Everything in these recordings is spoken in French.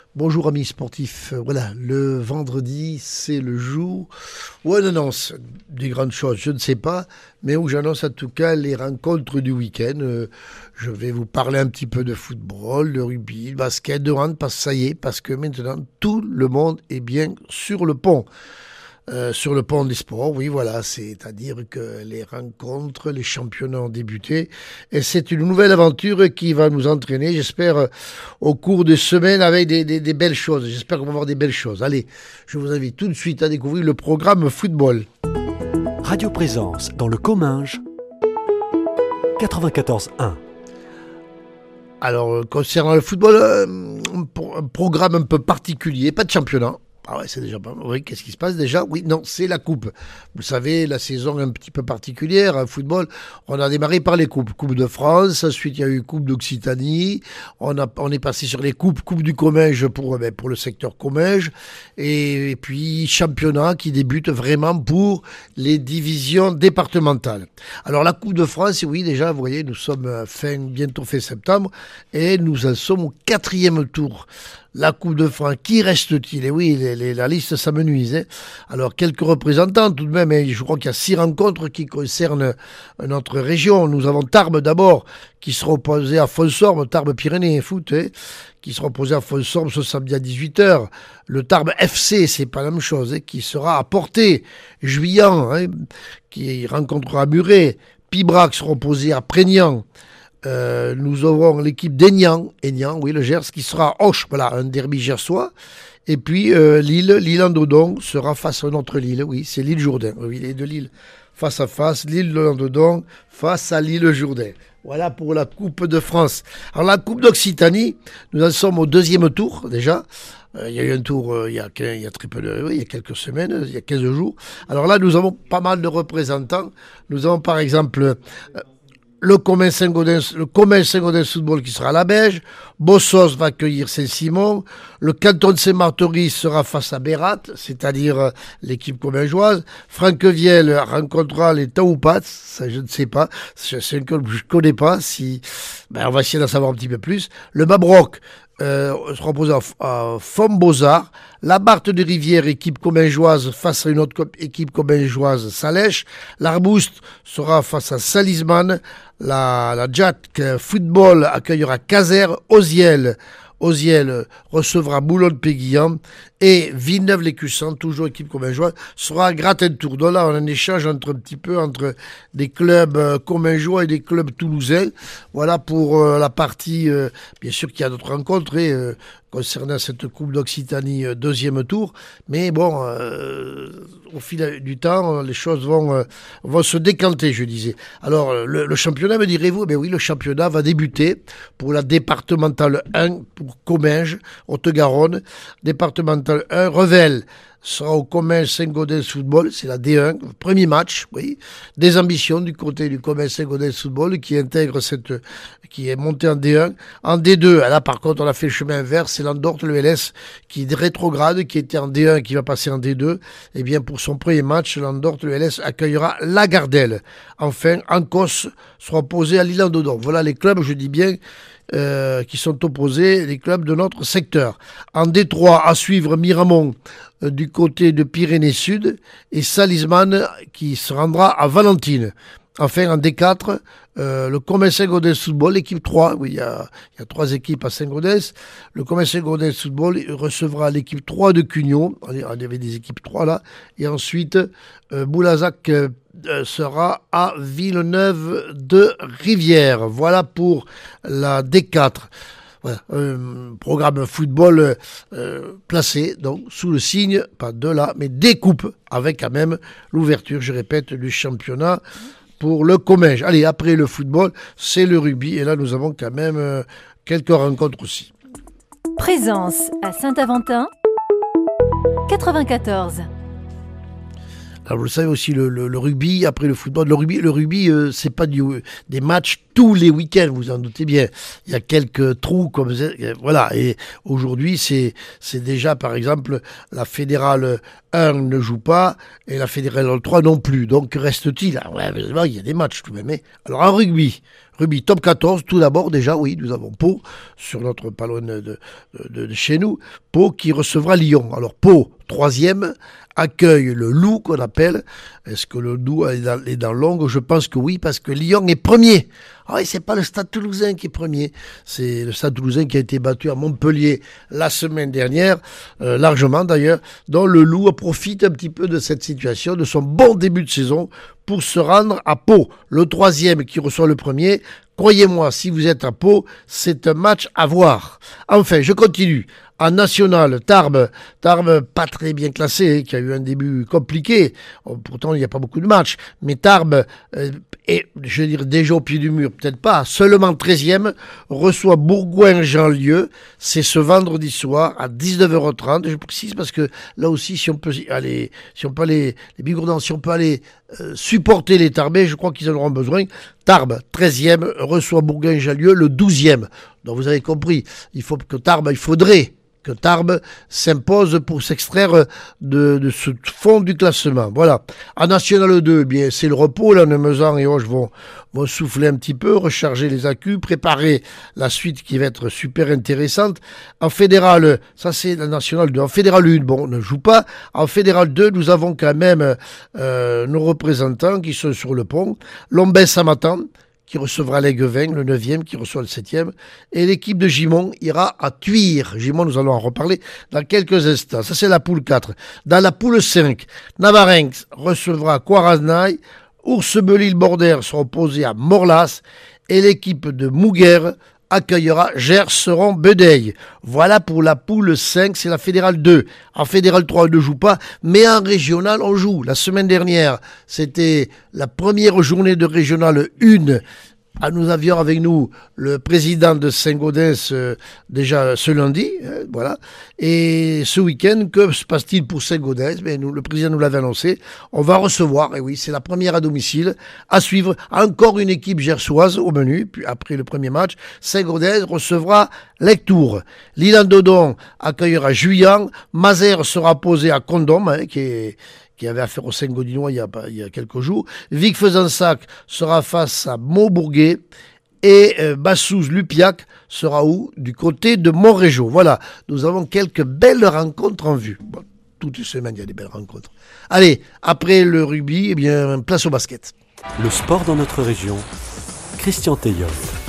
Bonjour amis sportifs, voilà, le vendredi c'est le jour où on annonce des grandes choses, je ne sais pas, mais où j'annonce en tout cas les rencontres du week-end. Je vais vous parler un petit peu de football, de rugby, de basket, de hand, parce que maintenant tout le monde est bien sur le pont. Sur le pont des sports, oui, voilà, c'est-à-dire que les rencontres, les championnats ont débuté et c'est une nouvelle aventure qui va nous entraîner, j'espère, au cours des semaines avec des belles choses. J'espère qu'on va voir des belles choses. Allez, je vous invite tout de suite à découvrir le programme football. Radio Présence dans le Comminges, 94.1. Alors, concernant le football, un programme un peu particulier, pas de championnat. Ah ouais, c'est déjà pas mal. Oui, qu'est-ce qui se passe déjà? Oui, non, c'est la coupe. Vous savez, la saison est un petit peu particulière. En football, on a démarré par les coupes. Coupe de France, ensuite il y a eu Coupe d'Occitanie. On est passé sur les coupes. Coupe du Comminges pour le secteur Comminges. Et puis championnat qui débute vraiment pour les divisions départementales. Alors la Coupe de France, oui, déjà, vous voyez, nous sommes bientôt fin septembre. Et nous en sommes au 4e tour. La Coupe de France, qui reste-t-il? Et oui, la liste s'amenuise. Hein. Alors, quelques représentants tout de même. Hein. Je crois qu'il y a 6 rencontres qui concernent notre région. Nous avons Tarbes d'abord, qui sera opposé à Fonsorbe, Tarbes Pyrénées Foot, hein, qui sera opposé à Fonsorbe ce samedi à 18h. Le Tarbes FC, c'est pas la même chose, hein, qui sera à Portée, Juillan, hein, qui rencontrera Muret. Pibrac sera opposé à Prégnant. Nous aurons l'équipe d'Aignan, oui, le Gers, qui sera Auch, voilà, un derby gersois. Et puis Lille en Dodon sera face à notre Lille, oui, c'est Lille-Jourdain. Oui, les deux Lille face à face, Lille en Dodon face à Lille-Jours-Dain. Voilà pour la Coupe de France. Alors la Coupe d'Occitanie, nous en sommes au 2e tour déjà. Il y a eu un tour il y a très peu il y a quelques semaines, il y a 15 jours. Alors là, nous avons pas mal de représentants. Nous avons par exemple le Comminges Saint-Gaudens Football qui sera à la Beige. Bossos va accueillir Saint-Simon. Le canton de Saint-Marthery sera face à Bérat, c'est-à-dire l'équipe commingeoise. Franquevielle rencontrera les Taoupats, ça je ne sais pas. C'est un club que je ne connais pas. On va essayer d'en savoir un petit peu plus. Le Mabroc sera opposé à Fombozard. La Barthe de Rivière, équipe commingeoise, face à une autre équipe commingeoise, Salèche. L'Arbouste sera face à Salisman. La Jack Football accueillera Caser. Oziel recevra Boulogne-Péguillan. Et Villeneuve-l'Écusson, toujours équipe commingeoise, sera à Gratin-Tour. Donc là, on a un échange entre des clubs commingeois et des clubs toulousains. Voilà pour la partie, bien sûr qu'il y a d'autres rencontres concernant cette Coupe d'Occitanie 2e tour. Mais bon, au fil du temps, les choses vont se décanter, je disais. Alors, le championnat, me direz-vous? Ben oui, le championnat va débuter pour la départementale 1 pour Comminges, Haute-Garonne. Départementale 1, Revel sera au Comminges Saint-Gaudens Football, c'est la D1, premier match, oui, des ambitions du côté du Comminges Saint-Gaudens Football qui est monté en D1. En D2, là par contre on a fait le chemin inverse, c'est l'Andorte, le LS qui rétrograde, qui était en D1 et qui va passer en D2. Et bien pour son premier match, l'Andorte, le LS accueillera la Gardelle. Enfin, Ancos sera opposé à Lille-en-Dodon. Voilà les clubs, je dis bien, qui sont opposés, les clubs de notre secteur. En D3, à suivre Miramont du côté de Pyrénées-Sud et Salisman qui se rendra à Valentine. Enfin, en D4, le Comminges Saint-Gaudens Football, l'équipe 3, oui, il y a 3 équipes à Saint-Gaudens. Le Comminges Saint-Gaudens Football recevra l'équipe 3 de Cugnot. Il y avait des équipes 3 là. Et ensuite, Boulazac sera à Villeneuve de Rivière. Voilà pour la D4. Voilà, programme football placé donc sous le signe, pas de là, mais des coupes, avec quand même l'ouverture, je répète, du championnat pour le Comminges. Allez, après le football, c'est le rugby, et là nous avons quand même quelques rencontres aussi. Présence à Saint-Aventin, 94. Alors vous le savez aussi, le rugby, après le football, le rugby c'est pas des matchs tous les week-ends, vous en doutez bien. Il y a quelques trous comme ça, voilà. Et aujourd'hui, c'est déjà, par exemple, la fédérale 1 ne joue pas et la fédérale 3 non plus. Donc, reste-t-il? Ouais, il y a des matchs tout de même. Alors, en rugby top 14, tout d'abord, déjà, oui, nous avons Pau, sur notre pas loin de chez nous. Pau qui recevra Lyon. Alors Pau, 3e, accueille le Loup qu'on appelle. Est-ce que le Loup est dans l'ombre? Je pense que oui, parce que Lyon est premier. Ah oui, c'est pas le Stade Toulousain qui est premier. C'est le Stade Toulousain qui a été battu à Montpellier la semaine dernière, largement d'ailleurs. Donc le Loup profite un petit peu de cette situation, de son bon début de saison pour se rendre à Pau. Le 3e qui reçoit le premier. Croyez-moi, si vous êtes à Pau, c'est un match à voir. Enfin, je continue. En national, Tarbes pas très bien classé, qui a eu un début compliqué. Pourtant, il n'y a pas beaucoup de matchs. Mais Tarbes est, je veux dire, déjà au pied du mur, peut-être pas, seulement 13e, reçoit Bourgoin-Jallieu. C'est ce vendredi soir à 19h30. Je précise parce que là aussi, si on peut aller, les Bigourdans, si on peut aller supporter les Tarbais, je crois qu'ils en auront besoin. Tarbes, 13e, reçoit Bourgoin-Jallieu, le 12e. Donc vous avez compris, il faudrait que Tarbes s'impose pour s'extraire de ce fond du classement. Voilà. En National 2, bien, c'est le repos. Là, Nemezan et Auch vont souffler un petit peu, recharger les accus, préparer la suite qui va être super intéressante. En Fédéral, ça c'est la National 2. En Fédéral 1, bon, on ne joue pas. En Fédéral 2, nous avons quand même nos représentants qui sont sur le pont. Lombès-Samatan, qui recevra l'Aiguevin, le 9e, qui reçoit le 7e. Et l'équipe de Gimont ira à Thuir. Gimont, nous allons en reparler dans quelques instants. Ça, c'est la poule 4. Dans la poule 5, Navarinx recevra Quarasnaï. Ours-Belil-Bordère sera opposé à Morlas. Et l'équipe de Mouguer accueillera Gerseron-Bedeille. Voilà pour la poule 5, c'est la Fédérale 2. En Fédérale 3, on ne joue pas, mais en Régional, on joue. La semaine dernière, c'était la première journée de Régional 1. Ah, nous avions avec nous le président de Saint-Gaudens déjà ce lundi, voilà. Et ce week-end, que se passe-t-il pour Saint-Gaudens? Le président nous l'avait annoncé. On va recevoir, et oui, c'est la première à domicile, à suivre encore une équipe gersoise au menu. Puis après le premier match, Saint-Gaudens recevra Lectoure. L'Île-en-Dodon accueillera Juillan. Mazères sera posé à Condom, qui avait affaire au Saint-Gaudinois il y a quelques jours. Vic-Fezensac sera face à Maubourguet. Et Bassouze-Lupiac sera où? Du côté de Montrégeau. Voilà, nous avons quelques belles rencontres en vue. Bon, toutes les semaines, il y a des belles rencontres. Allez, après le rugby, eh bien, place au basket. Le sport dans notre région, Christian Teillol.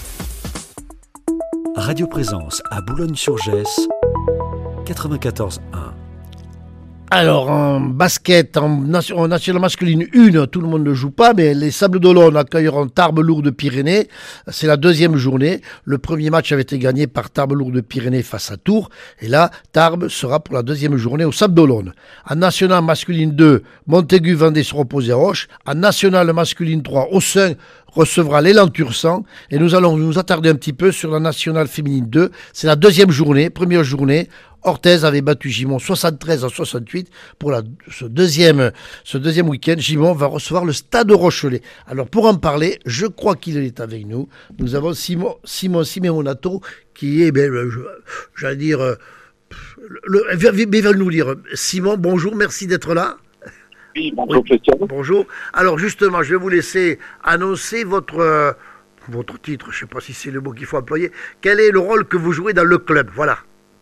Radio Présence à Boulogne-sur-Gesse, 94.1. Alors, en basket, en nationale masculine 1, tout le monde ne joue pas, mais les Sables d'Olonne accueilleront Tarbes Lourdes Pyrénées. C'est la deuxième journée. Le premier match avait été gagné par Tarbes Lourdes Pyrénées face à Tours. Et là, Tarbes sera pour la deuxième journée au Sables d'Olonne. En nationale masculine 2, Montaigu-Vendée sera opposé à Roche. En nationale masculine 3, Aussin recevra l'élan Tursan. Et nous allons nous attarder un petit peu sur la nationale féminine 2. C'est la deuxième journée, première journée. Orthez avait battu Gimont 73-68 pour ce deuxième week-end. Gimont va recevoir le Stade Rochelet. Alors pour en parler, je crois qu'il est avec nous. Nous avons Simon Simeonato qui est, j'allais dire, il va nous lire. Simon, bonjour, merci d'être là. Oui, bonjour Christian. Bonjour. Alors justement, je vais vous laisser annoncer votre titre. Je ne sais pas si c'est le mot qu'il faut employer. Quel est le rôle que vous jouez dans le club? Voilà.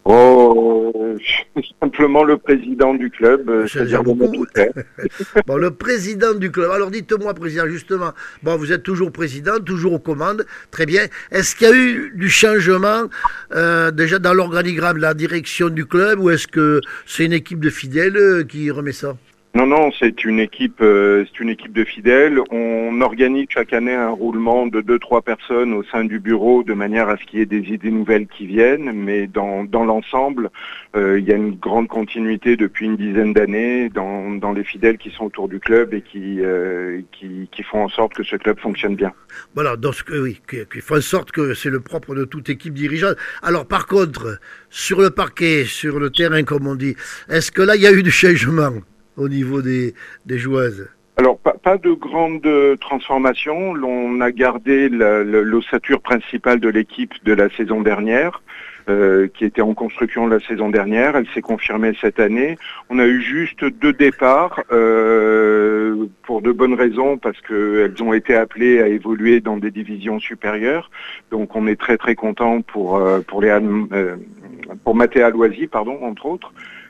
Je suis simplement le président du club, c'est-à-dire beaucoup. Bon, le président du club. Alors dites-moi, président, justement, bon, vous êtes toujours président, toujours aux commandes, très bien. Est-ce qu'il y a eu du changement déjà dans l'organigramme, la direction du club, ou est-ce que c'est une équipe de fidèles qui remet ça? Non, c'est une équipe de fidèles. On organise chaque année un roulement de 2-3 personnes au sein du bureau de manière à ce qu'il y ait des idées nouvelles qui viennent, mais dans l'ensemble, il y a une grande continuité depuis une dizaine d'années dans les fidèles qui sont autour du club et qui font en sorte que ce club fonctionne bien. Voilà, donc qui font en sorte que c'est le propre de toute équipe dirigeante. Alors par contre, sur le parquet, sur le terrain comme on dit, est-ce que là il y a eu du changement au niveau des joueuses? Alors, pas de grande transformation. On a gardé l'ossature principale de l'équipe de la saison dernière. qui était en construction la saison dernière. Elle s'est confirmée cette année. On a eu juste 2 départs pour de bonnes raisons, parce qu'elles ont été appelées à évoluer dans des divisions supérieures. Donc on est très très content pour Mathéa Loisy, entre autres.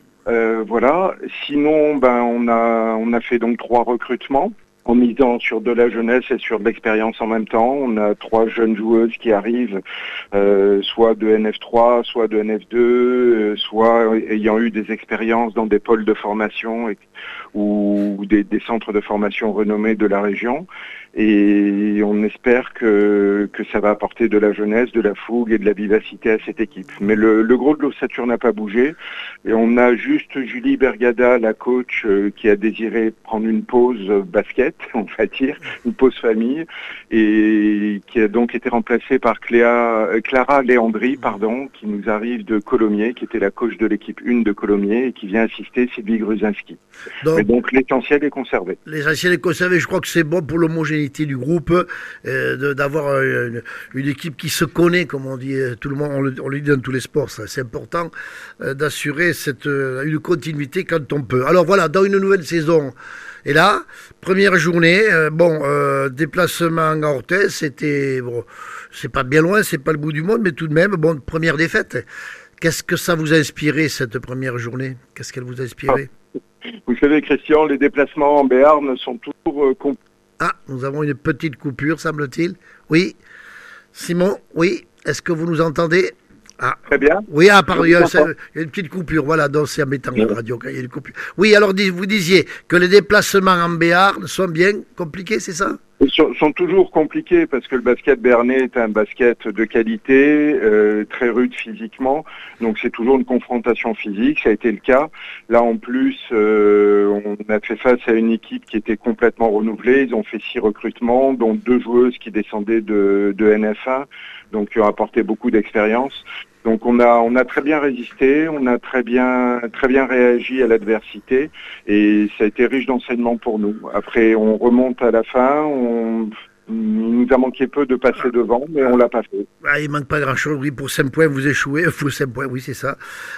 Voilà. Sinon, on a fait donc 3 recrutements en misant sur de la jeunesse et sur de l'expérience en même temps. On a 3 jeunes joueuses qui arrivent, soit de NF3, soit de NF2, soit ayant eu des expériences dans des pôles de formation ou des centres de formation renommés de la région. Et on espère que ça va apporter de la jeunesse, de la fougue et de la vivacité à cette équipe. Mais le gros de l'ossature n'a pas bougé. Et on a juste Julie Bergada, la coach, qui a désiré prendre une pause basket, on va dire, une pause famille, et qui a donc été remplacée par Clara Léandri, qui nous arrive de Colomiers, qui était la coach de l'équipe 1 de Colomiers et qui vient assister Sylvie Gruzinski. Donc l'essentiel est conservé. L'essentiel est conservé. Je crois que c'est bon pour l'homogénéité du groupe, d'avoir une équipe qui se connaît, comme on dit, tout le monde, on le dit dans tous les sports, ça. C'est important d'assurer une continuité quand on peut. Alors voilà, dans une nouvelle saison, et là, première journée, déplacement en Orthez, c'était, c'est pas bien loin, c'est pas le bout du monde, mais tout de même, première défaite. Qu'est-ce que ça vous a inspiré, cette première journée? Qu'est-ce qu'elle vous a inspiré? Vous savez, Christian, les déplacements en Béarn sont toujours compliqués. Nous avons une petite coupure, semble-t-il. Oui. Simon, oui. Est-ce que vous nous entendez? Très bien. Oui, il y a une petite coupure. Voilà, donc c'est embêtant la radio quand il y a une coupure. Oui, alors vous disiez que les déplacements en Béarn sont bien compliqués, c'est ça? Ils sont toujours compliqués parce que le basket béarnais est un basket de qualité, très rude physiquement, donc c'est toujours une confrontation physique, ça a été le cas. Là en plus, on a fait face à une équipe qui était complètement renouvelée, ils ont fait 6 recrutements, dont 2 joueuses qui descendaient de NF1, donc qui ont apporté beaucoup d'expérience. Donc on a très bien résisté, on a très bien réagi à l'adversité et ça a été riche d'enseignements pour nous. Après on remonte à la fin, il nous a manqué peu de passer devant, mais on l'a pas fait. Il manque pas grand-chose, oui, pour 5 points vous échouez, pour 5 points, oui c'est ça.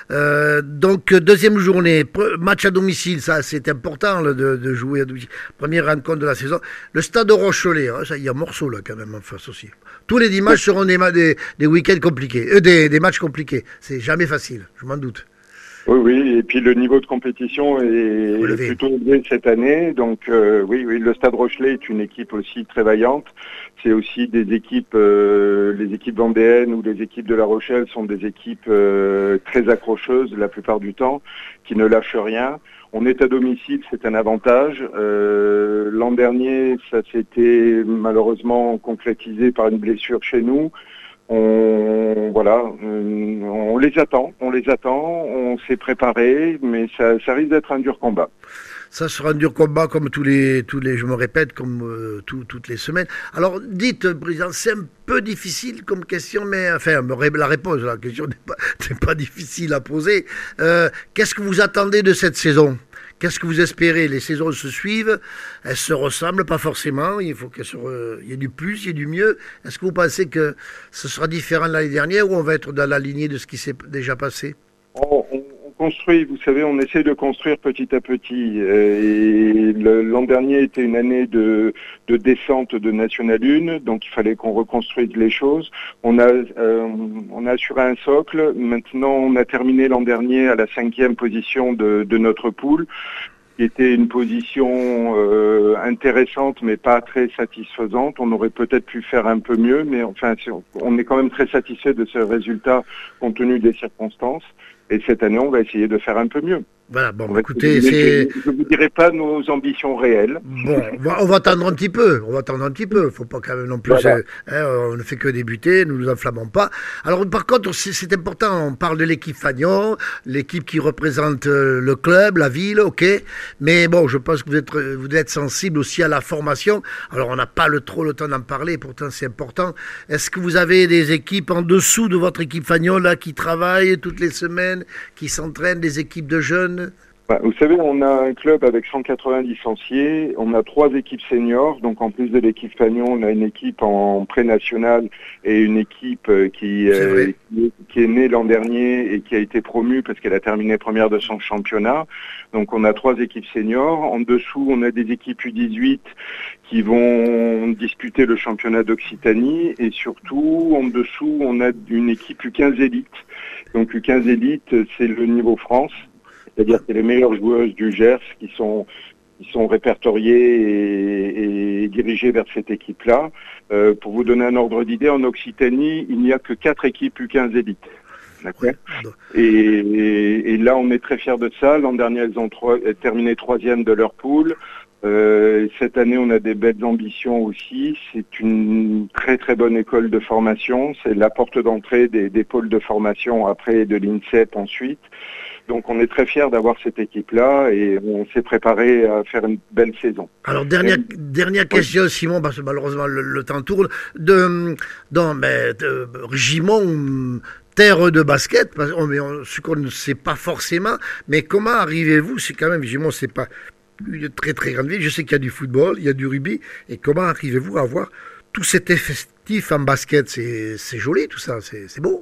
Donc deuxième journée, match à domicile, ça c'est important là, de jouer à domicile. Première rencontre de la saison. Le stade de Rochelet, il y a morceau là quand même en face aussi. Tous les dimanches seront des week-ends compliqués, des matchs compliqués. C'est jamais facile, je m'en doute. Oui, et puis le niveau de compétition est plutôt élevé cette année. Donc oui, le Stade Rochelet est une équipe aussi très vaillante. C'est aussi des équipes, les équipes vendéennes ou les équipes de La Rochelle sont des équipes très accrocheuses la plupart du temps, qui ne lâchent rien. On est à domicile, c'est un avantage. L'an dernier, ça s'était malheureusement concrétisé par une blessure chez nous. On les attend, on s'est préparé, mais ça risque d'être un dur combat. Ça sera un dur combat comme tous les je me répète, comme toutes les semaines. Alors dites, président, c'est un peu difficile comme question, mais enfin, la réponse à la question n'est pas difficile à poser. Qu'est-ce que vous attendez de cette saison ? Qu'est-ce que vous espérez? Les saisons se suivent, elles se ressemblent pas forcément, il faut qu'il y ait du plus, il y ait du mieux. Est-ce que vous pensez que ce sera différent de l'année dernière ou on va être dans la lignée de ce qui s'est déjà passé? On construit, vous savez, on essaie de construire petit à petit. Et l'an dernier était une année de descente de National 1, donc il fallait qu'on reconstruise les choses. On a assuré un socle. Maintenant, on a terminé l'an dernier à la 5e position de notre poule, qui était une position intéressante, mais pas très satisfaisante. On aurait peut-être pu faire un peu mieux, mais enfin, on est quand même très satisfait de ce résultat compte tenu des circonstances. Et cette année, on va essayer de faire un peu mieux. Voilà, écoutez, je ne vous dirai pas nos ambitions réelles. Bon, on va attendre un petit peu. Faut pas quand même non plus. Voilà. On ne fait que débuter, nous nous enflammons pas. Alors, par contre, c'est important. On parle de l'équipe Fagnon, l'équipe qui représente le club, la ville, ok. Mais bon, je pense que vous êtes sensible aussi à la formation. Alors, on n'a pas trop le temps d'en parler. Pourtant, c'est important. Est-ce que vous avez des équipes en dessous de votre équipe Fagnon là qui travaillent toutes les semaines, qui s'entraînent, des équipes de jeunes? Bah, vous savez, on a un club avec 180 licenciés, on a 3 équipes seniors, donc en plus de l'équipe Fagnon, on a une équipe en pré-national et une équipe qui est née l'an dernier et qui a été promue parce qu'elle a terminé première de son championnat. Donc on a 3 équipes seniors. En dessous, on a des équipes U18 qui vont disputer le championnat d'Occitanie et surtout, en dessous, on a une équipe U15 élite. Donc U15 élite, c'est le niveau France. C'est-à-dire que c'est les meilleures joueuses du Gers qui sont répertoriées et dirigées vers cette équipe-là. Pour vous donner un ordre d'idée, en Occitanie, il n'y a que 4 équipes U15 élites. D'accord. Et là, on est très fiers de ça. L'an dernier, elles ont terminé 3e de leur poule. Cette année, on a des belles ambitions aussi. C'est une très très bonne école de formation. C'est la porte d'entrée des pôles de formation après de l'INSEP ensuite. Donc on est très fiers d'avoir cette équipe-là et on s'est préparé à faire une belle saison. Alors dernière question, Simon, parce que malheureusement le temps tourne. Gimont, terre de basket, ce qu'on ne sait pas forcément, mais comment arrivez-vous, c'est quand même, Gimont, c'est pas une très très grande ville, je sais qu'il y a du football, il y a du rugby, et comment arrivez-vous à avoir tout cet effectif en basket? C'est joli tout ça, c'est beau.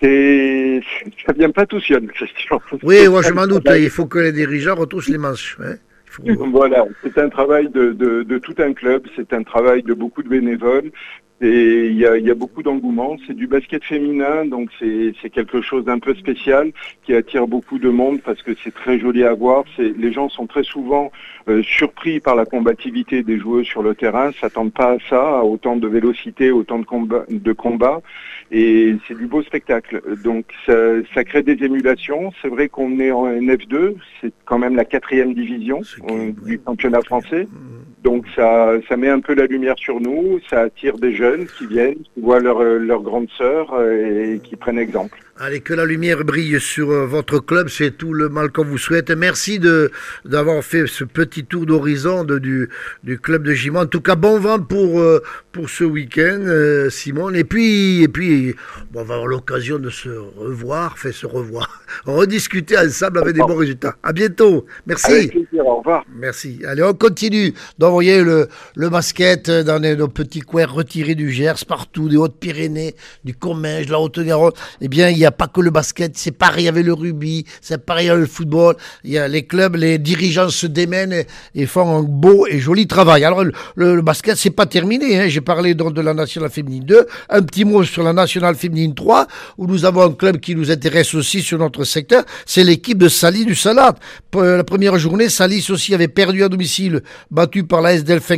Ça vient pas tout seul, Christian. Oui, moi je m'en doute, il faut que les dirigeants retroussent les manches. Hein. Voilà, c'est un travail de tout un club, c'est un travail de beaucoup de bénévoles. Et il y a beaucoup d'engouement. C'est du basket féminin, donc c'est quelque chose d'un peu spécial qui attire beaucoup de monde parce que c'est très joli à voir. Les gens sont très souvent surpris par la combativité des joueuses sur le terrain, s'attendent pas à ça, à autant de vélocité, autant de combat. Et c'est du beau spectacle. Donc ça crée des émulations. C'est vrai qu'on est en NF2, c'est quand même la 4e division du championnat français. Donc ça met un peu la lumière sur nous, ça attire des jeunes qui viennent, qui voient leur grande sœur et qui prennent exemple. Allez, que la lumière brille sur votre club, c'est tout le mal qu'on vous souhaite. Merci d'avoir fait ce petit tour d'horizon du club de Gimont. En tout cas, bon vent pour ce week-end, Simon. Et puis on va avoir l'occasion de se revoir, rediscuter ensemble avec des bons résultats. À bientôt. Merci. Avec plaisir, au revoir. Merci. Allez, on continue d'envoyer le basket dans nos petits coins retirés du Gers, partout, des Hautes-Pyrénées, du Comminges, de la Haute-Garonne. Eh bien, il n'y a pas que le basket, c'est pareil avec le rugby, c'est pareil avec le football. Il y a les clubs, les dirigeants se démènent et font un beau et joli travail. Alors, le basket, c'est pas terminé. Hein. J'ai parlé donc de la Nationale Féminine 2. Un petit mot sur la Nationale Féminine 3, où nous avons un club qui nous intéresse aussi sur notre secteur. C'est l'équipe de Salis du Salat. La première journée, Salis aussi avait perdu à domicile, battu par la S Delphin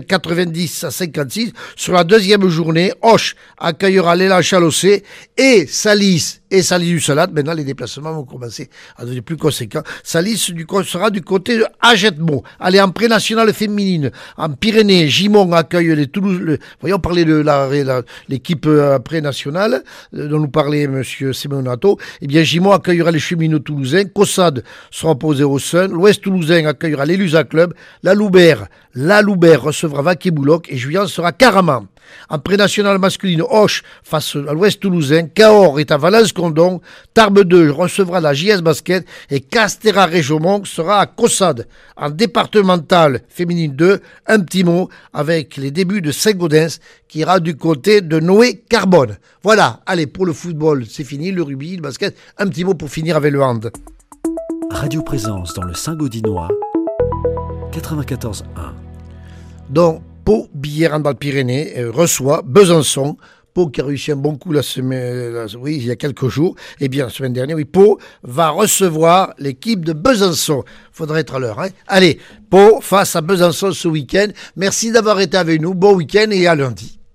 90-56. Sur la deuxième journée, Auch accueillera l'élan Chalossé et Salis du Salat. Maintenant, les déplacements vont commencer à devenir plus conséquents. Salis sera du côté de Agetmo. Allez, en pré-nationale féminine, en Pyrénées, Gimont accueille les Toulouse. Voyons parler de l'équipe pré-nationale dont nous parlait M. Semonato. Eh bien, Gimont accueillera les cheminots toulousains. Caussade sera opposé au Sun. L'Ouest toulousain accueillera l'Elusa Club. La Loubert recevra Vaquet-Bouloc et Juillan sera Caraman. En pré-nationale masculine, Auch face à l'Ouest toulousain, Cahors est à Valence-Condon, Tarbes 2 recevra la JS Basket et Castéra-Régiomont sera à Caussade. En départementale féminine 2, un petit mot avec les débuts de Saint-Gaudens qui ira du côté de Noé Carbone. Voilà, allez, pour le football, c'est fini, le rugby, le basket, un petit mot pour finir avec le hand. Radio Présence dans le Saint-Gaudinois, 94.1. Donc, Pau, Billère en Pyrénées, reçoit Besançon. Pau qui a réussi un bon coup il y a quelques jours. Eh bien, la semaine dernière, Pau va recevoir l'équipe de Besançon. Faudrait être à l'heure. Hein. Allez, Pau face à Besançon ce week-end. Merci d'avoir été avec nous. Bon week-end et à lundi.